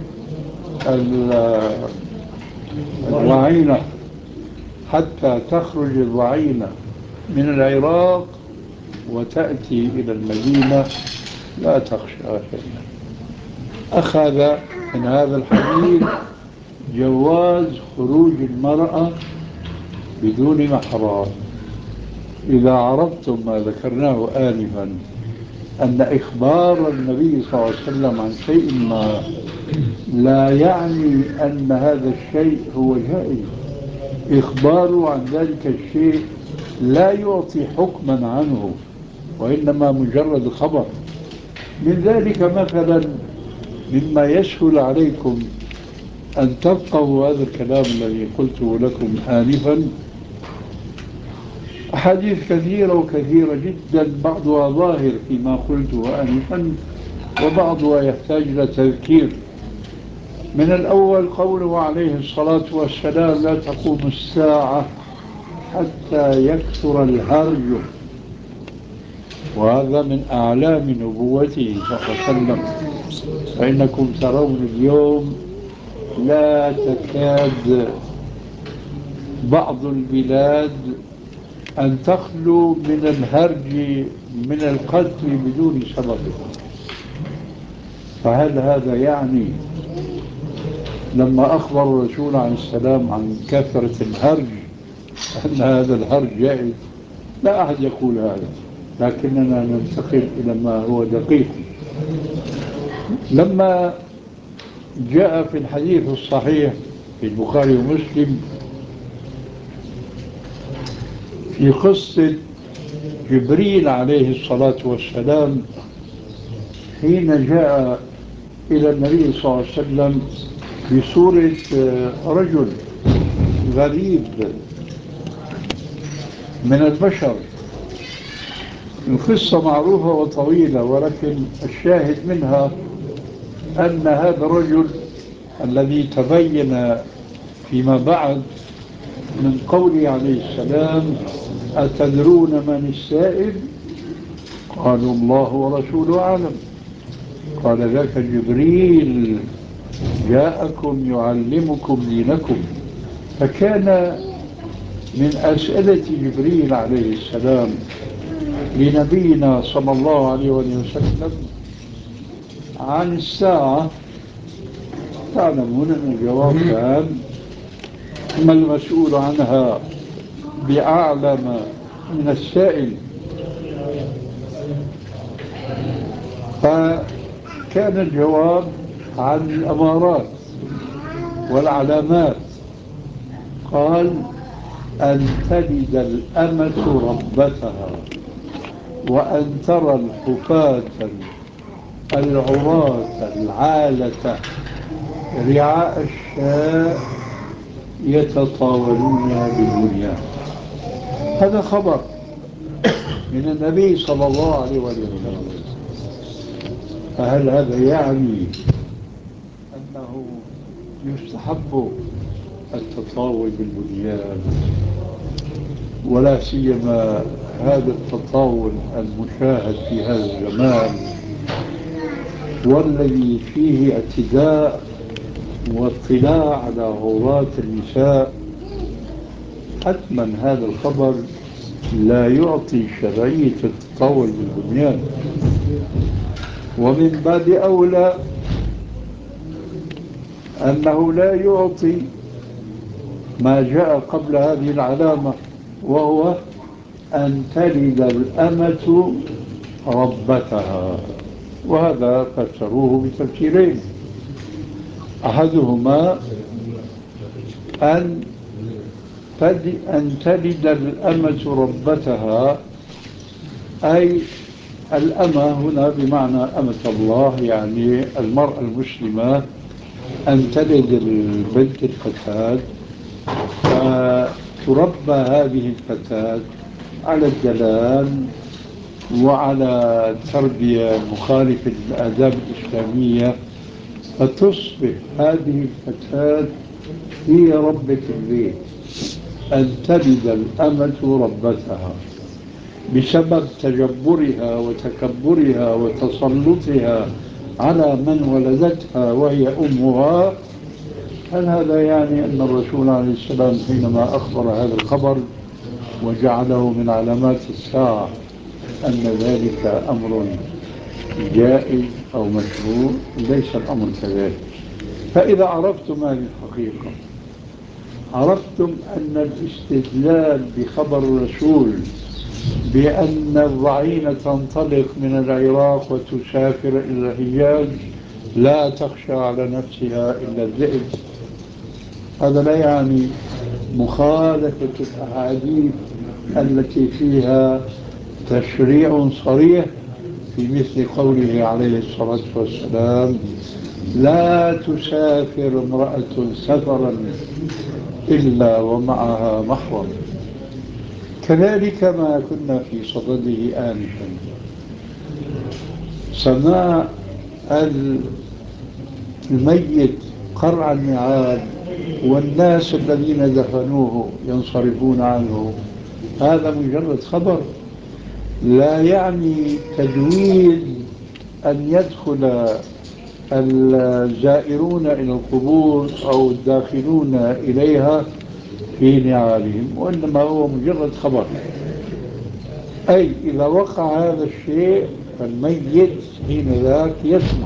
الضعينة حتى تخرج الضعينة من العراق وتأتي إلى المدينة لا تخشى شيئا. أخذ من هذا الحديث جواز خروج المرأة بدون محرم. إذا عرفتم ما ذكرناه آنفا أن إخبار النبي صلى الله عليه وسلم عن شيء ما لا يعني أن هذا الشيء هو جائز، إخباره عن ذلك الشيء لا يعطي حكما عنه وإنما مجرد خبر. من ذلك مثلا مما يسهل عليكم أن تفقهوا هذا الكلام الذي قلته لكم آنفا أحاديث كثيرة وكثيرة جدا، بعضها ظاهر فيما قلته آنفا وبعضها يحتاج إلى تذكير. من الأول قوله عليه الصلاة والسلام لا تقوم الساعة حتى يكثر الهرج، وهذا من أعلام نبوته صلى الله عليه وسلم. فإنكم ترون اليوم لا تكاد بعض البلاد أن تخلو من الهرج من القتل بدون سبب. فهل هذا يعني لما أخبر الرسول عليه السلام عن كثرة الهرج أن هذا الهرج جائز؟ لا أحد يقول هذا، لكننا ننتقل إلى ما هو دقيق. لما جاء في الحديث الصحيح في البخاري ومسلم في قصة جبريل عليه الصلاة والسلام حين جاء إلى النبي صلى الله عليه وسلم بصورة رجل غريب من البشر. القصة معروفة وطويلة، ولكن الشاهد منها أن هذا الرجل الذي تبين فيما بعد من قوله عليه السلام أتدرون من السائل؟ قالوا الله ورسوله أعلم. قال ذاك جبريل جاءكم يعلمكم دينكم. فكان من أسئلة جبريل عليه السلام لنبينا صلى الله عليه وسلم عن الساعة، تعلمون أن الجواب كان ما المسؤول عنها بأعلم من السائل. فكان الجواب عن الأمارات والعلامات، قال أن تلد الأمة ربتها، وأن ترى الحفاة العراة العالة رعاء الشاء يتطاولون بالبنيان. هذا خبر من النبي صلى الله عليه وسلم. فهل هذا يعني أنه يستحب التطاول بالبنيان؟ ولا سيما هذا التطاول المشاهد في هذا الزمان، والذي فيه اعتداء واطلاع على عورات النساء. حتما هذا الخبر لا يعطي شرعية التطاول بالبنيان. ومن باب أولى أنه لا يعطي ما جاء قبل هذه العلامة، وهو أن تلد الأمة ربتها. وهذا فسروه بتفسيرين، أحدهما أن أن تلد الأمة ربتها، أي الأمة هنا بمعنى أمة الله، يعني المرأة المسلمة، أن تلد البنت الفتاة، فتربى هذه الفتاة على الدلال وعلى تربية مخالفة للآداب الإسلامية، فتصبح هذه الفتاة هي ربة البيت. أن تلد الأمة ربتها بسبب تجبرها وتكبرها وتسلطها على من ولدتها وهي أمها. هل هذا يعني أن الرسول عليه السلام حينما أخبر هذا الخبر وجعله من علامات الساعة أن ذلك أمر جائز أو مشروع؟ ليس الأمر كذلك. فإذا عرفتم هذه الحقيقة، عرفتم أن الاستدلال بخبر الرسول بأن الضعينة تنطلق من العراق وتسافر إلى الحجاز لا تخشى على نفسها إلا الذئب، هذا لا يعني مخالفة الأحاديث التي فيها تشريع صريح في مثل قوله عليه الصلاة والسلام: لا تسافر امرأة سفرا إلا ومعها محرم. كذلك ما كنا في صدده آنفا، سماع الميت قرع النعال والناس الذين دفنوه ينصرفون عنه، هذا مجرد خبر، لا يعني تجويز أن يدخل الزائرون إلى القبور أو الداخلون إليها في نعالهم، وإنما هو مجرد خبر. أي إذا وقع هذا الشيء فالميت حين ذاك يسمع.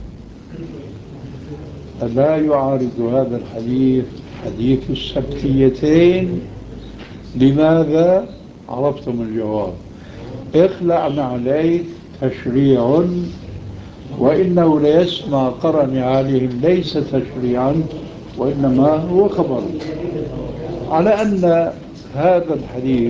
ألا يعارض هذا الحديث حديث السبتيتين؟ لماذا؟ عرفتم الجواب. اخلع عليك تشريع، وإنه ليسمع قرن عليهم ليس تشريعا وإنما هو خبر. على أن هذا الحديث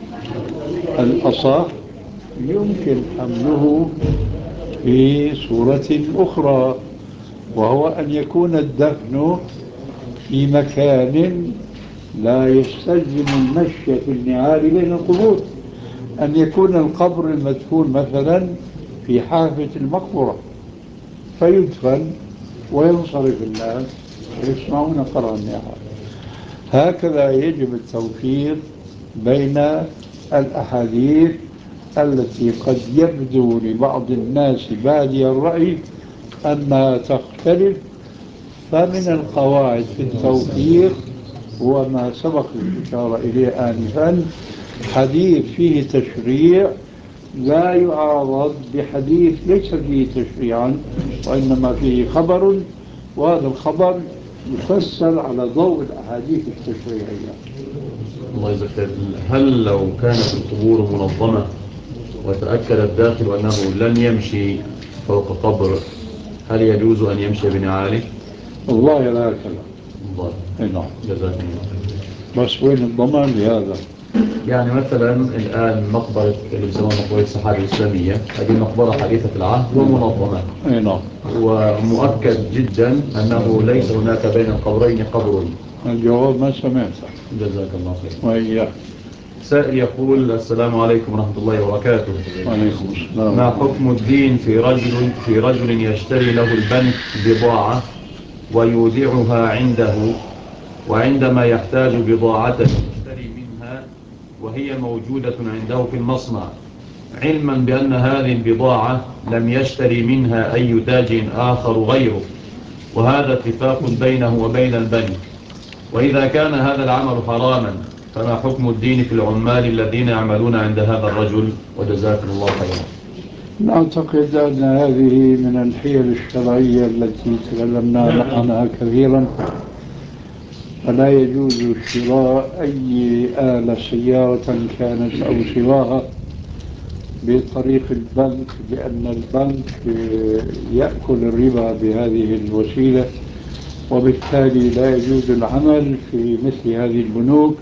الأصح يمكن حمله بصورة أخرى، وهو أن يكون الدفن في مكان لا يستلزم المشي في النعال بين القبور، أن يكون القبر المدفون مثلا في حافة المقبرة فيدفن وينصرف الناس ويسمعون قرع النعال. هكذا يجب التوفيق بين الأحاديث التي قد يبدو لبعض الناس بادي الرأي أنها تختلف. فمن القواعد في التوفيق هو ما سبق الإشارة إليه آنفا، حديث فيه تشريع لا يعارض بحديث ليس فيه تشريعا وإنما فيه خبر، وهذا الخبر يفسر على ضوء الأحاديث التشريعية. الله يجزاك خير. هل لو كانت القبور منظمة وتأكد الداخل أنه لن يمشي فوق قبر، هل يجوز أن يمشي بنعاله؟ والله لا كلام. الله نعم. جزاك الله. بس وين الضمان لهذا؟ يعني مثلا الآن مقبرة اللي بيسموها مقبرة السحابة الإسلامية، هذه مقبرة حديثة العهد ومنظمة، اي نعم. ومؤكد جدا أنه ليس هناك بين القبرين قبر. الجواب ما سمعته. جزاك الله خير. وإياه. سائل يقول: السلام عليكم ورحمة الله وبركاته. وعليكم السلام. ما حكم الدين في رجل في رجل يشتري له البنك بضاعة ويودعها عنده، وعندما يحتاج بضاعة يشتري منها وهي موجودة عنده في المصنع، علما بأن هذه البضاعة لم يشتري منها أي تاجر آخر غيره، وهذا اتفاق بينه وبين البنك، وإذا كان هذا العمل حراما فما حكم الدين في العمال الذين يعملون عند هذا الرجل؟ وجزاكم الله خيرا. نعتقد أن هذه من الحيل الشرعية التي تكلمنا عنها كثيرا. فلا يجوز شراء أي آلة سيارة كانت أو سواها بطريق البنك، لأن البنك يأكل الربا بهذه الوسيلة، وبالتالي لا يجوز العمل في مثل هذه البنوك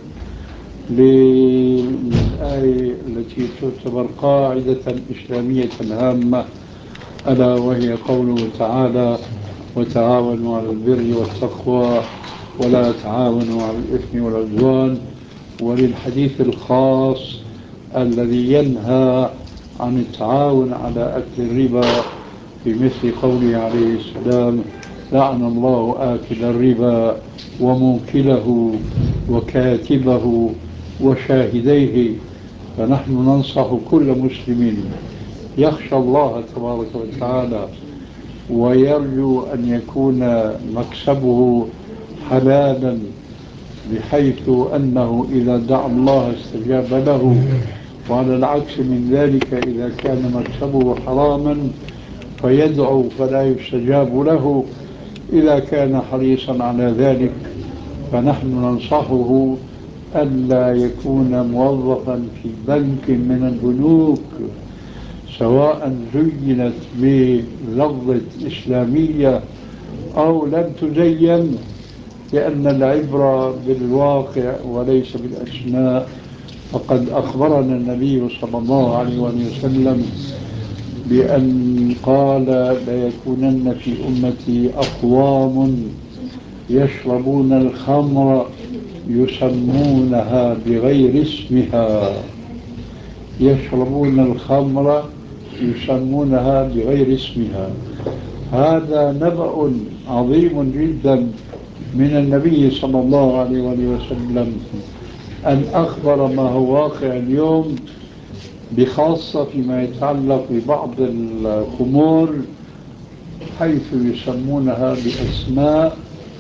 للآية التي تعتبر قاعدة إسلامية هامة، ألا وهي قوله تعالى: وتعاونوا على البر والتقوى ولا تعاونوا على الإثم والعدوان، وللحديث الخاص الذي ينهى عن التعاون على أكل الربا بمثل قوله عليه السلام: لعن الله آكل الربا وموكله وكاتبه وشاهديه. فنحن ننصح كل مسلم يخشى الله تبارك وتعالى ويرجو أن يكون مكسبه حلالا، بحيث أنه إذا دعا الله استجاب له، وعلى العكس من ذلك إذا كان مكسبه حراما فيدعو فلا يستجاب له إذا كان حريصا على ذلك. فنحن ننصحه ألا يكون موظفا في بنك من البنوك سواء زينت بلفظة إسلامية أو لم تزين، لأن العبرة بالواقع وليس بالأسماء. فقد أخبرنا النبي صلى الله عليه وسلم بأن قال: ليكونن في أمتي أقوام يشربون الخمر يسمونها بغير اسمها، يشربون الخمر يسمونها بغير اسمها. هذا نبأ عظيم جدا من النبي صلى الله عليه وسلم، أن أخبر ما هو واقع اليوم، بخاصة فيما يتعلق ببعض الخمور، حيث يسمونها بأسماء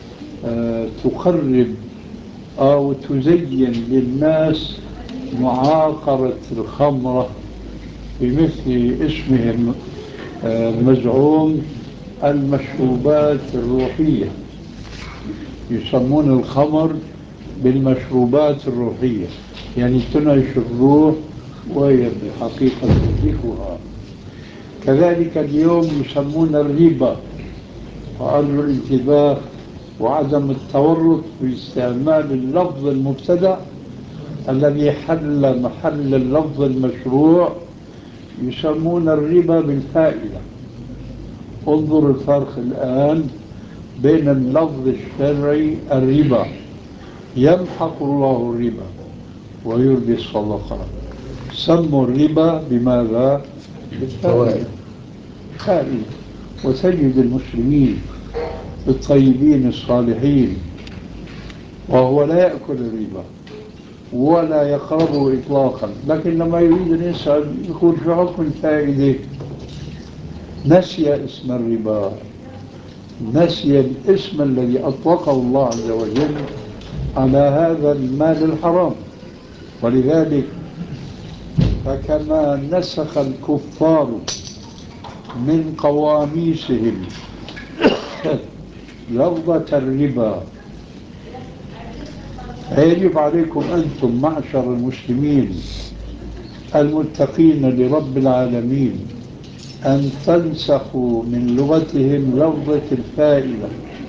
تقرب أو تزين للناس معاقرة الخمرة بمثل اسمهم المزعوم المشروبات الروحية. يسمون الخمر بالمشروبات الروحية، يعني تنعش الروح وهي في الحقيقة تهلكها. كذلك اليوم يسمون الربا، وأرجو الانتباه وعدم التورط في استعمال اللفظ المبتدأ الذي حل محل اللفظ المشروع. يسمون الربا بالفائدة. انظر الفرق الآن بين اللفظ الشرعي الربا، يمحق الله الربا ويربي الصدقات. سموا الربا بماذا؟ بالفائدة. فائدة. وتجد المسلمين الطيبين الصالحين وهو لا يأكل الربا ولا يقربه إطلاقا، لكن لما يريد أن يسأل يقول في حكم الفائدة، نسي اسم الربا، نسي الاسم الذي أطلقه الله عز وجل على هذا المال الحرام. ولذلك فكما نسخ الكفار من قواميسهم لفظة الربا، يجب عليكم أنتم معشر المسلمين المتقين لرب العالمين أن تنسخوا من لغتهم لفظة الفائدة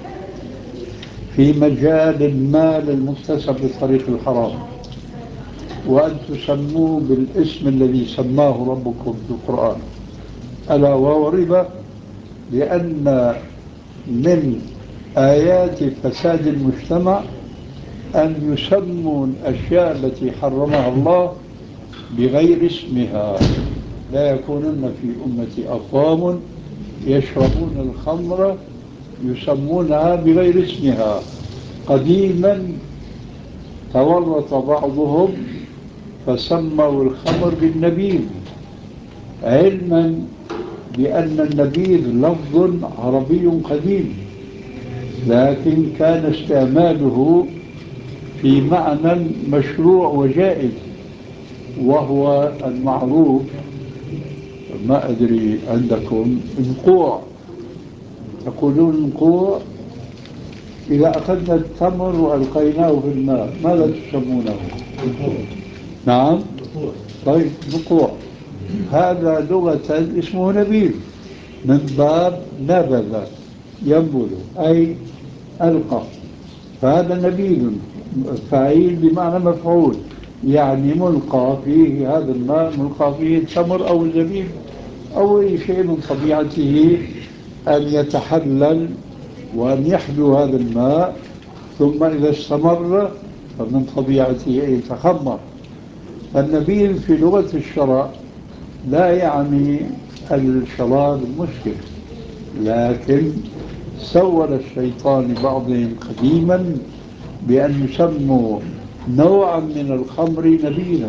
في مجال المال المكتسب بطريق الحرام، وأن تسموه بالاسم الذي سماه ربكم في القرآن ألا وهو الربا، لأن من آيات فساد المجتمع أن يسموا الأشياء التي حرمها الله بغير اسمها. لا يكونن في أمتي أقوام يشربون الخمر يسمونها بغير اسمها. قديما تورط بعضهم فسموا الخمر بالنبيذ، علما بأن النبيذ لفظ عربي قديم، لكن كان استعماله في معنى مشروع وجائز، وهو المعروف. ما أدري عندكم النقوع، يقولون النقوع إذا أخذنا التمر وألقيناه في الماء ماذا تسمونه؟ نعم، طيب نقوع. هذا لغة اسمه نبيذ من باب نبذ ينبذ أي ألقى، فهذا نبيذ فاعل بمعنى مفعول، يعني ملقى فيه هذا الماء، ملقى فيه التمر أو الزبيب أو أي شيء من طبيعته أن يتحلل وأن يحلو هذا الماء، ثم إذا استمر فمن طبيعته أن يتخمر. النبيذ في لغة الشرع لا يعني الشراب المسكر، لكن سول الشيطان لبعضهم قديما بأن يسموا نوعا من الخمر نبيذا،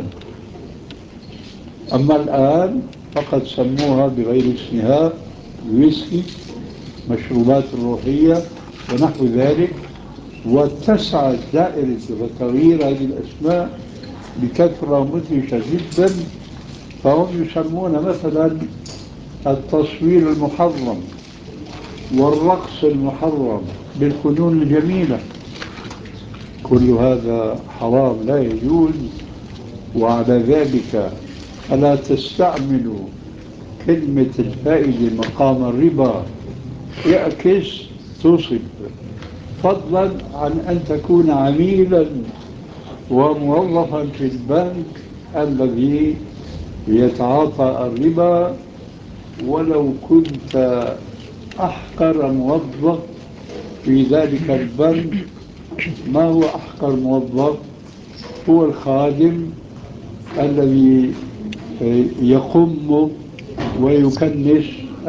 أما الآن فقد سموها بغير اسمها، ويسكي، مشروبات الروحية ونحو ذلك. واتسعت دائرة وتغيير هذه الأسماء بكثرة مدهشة جدا، فهم يسمون مثلا التصوير المحرم والرقص المحرم بالفنون الجميلة، كل هذا حرام لا يجوز. وعلى ذلك فلا تستعملوا كلمة الفائدة مقام الربا، يعكس تصب، فضلا عن أن تكون عميلا وموظفا في البنك الذي يتعاطى الربا. ولو كنت أحقر موظف في ذلك البنك، ما هو أحقر موظف؟ هو الخادم الذي يقم ويكنس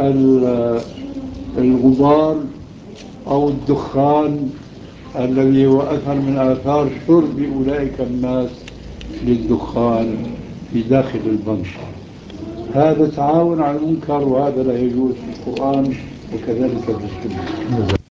الغبار أو الدخان الذي هو أثر من آثار شرب أولئك الناس للدخان في داخل البنك. هذا تعاون على المنكر، وهذا لا يجوز في القرآن وكذلك في السنة.